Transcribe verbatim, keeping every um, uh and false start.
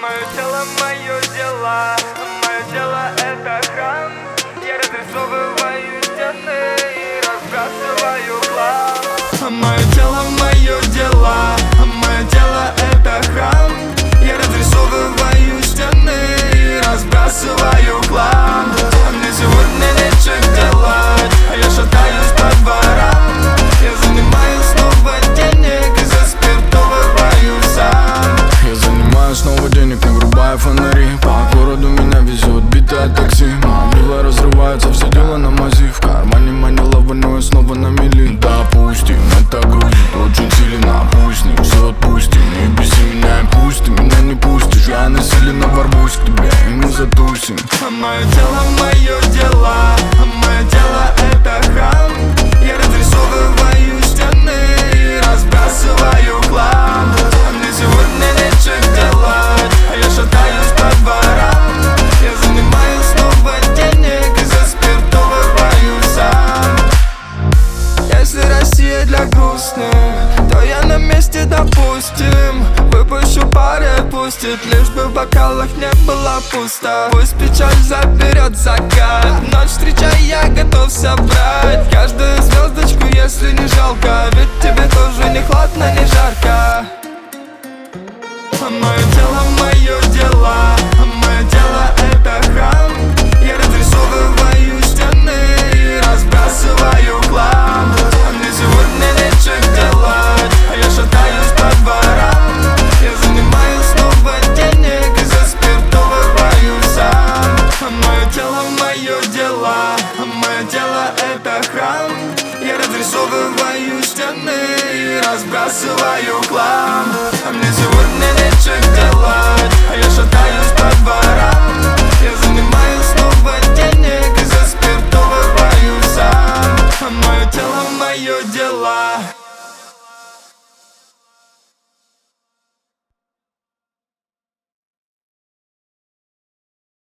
Мое тело, мое дело, мое тело это храм. Я разрисовываю стены и разбрасываю хлам. Мое тело, мое дело, мое тело это храм. Я разрисовываю стены и разбрасываю хлам. Мне сегодня нечего делать, а я шатаюсь по дворам. Я занимаю снова денег и за спиртовываю сам. Я занимаю снова денег, не врубая фонари. По городу меня везет битое такси. Мобила разрывается, все дело на мази. В кармане манила, но я снова на мели. Допустим, это грузит очень сильно. Пусть не все отпустим, не беси меня и пусть ты меня не пустишь. Я насиленно ворвусь к тебе и мы затусим. Мое тело, мое дело, мое тело это храм. Я разрисовываю стены и разбрасываю хлам. Мне сегодня нечего делать, а я шатаюсь по дворам. Я занимаю снова денег и за спиртовываю сам. Если Россия для грустных, то я на месте, допустим. Выпущу пар и отпустит, лишь бы в бокалах не было пусто. Пусть печаль заберет закат, ночь встречай, я готов собрать каждую звездочку, если не жалко. Ведь тебе тоже не холодно, не жарко. Мое тело, мое дело, мое тело это храм. Я разрисовываю стены и разбрасываю хлам. Мне сегодня нечего делать, а я шатаюсь по дворам. Я занимаю снова денег и за спиртовываю сам. Мое тело, мое дело, мое тело это храм. Я разрисовываю стены и разбрасываю хлам.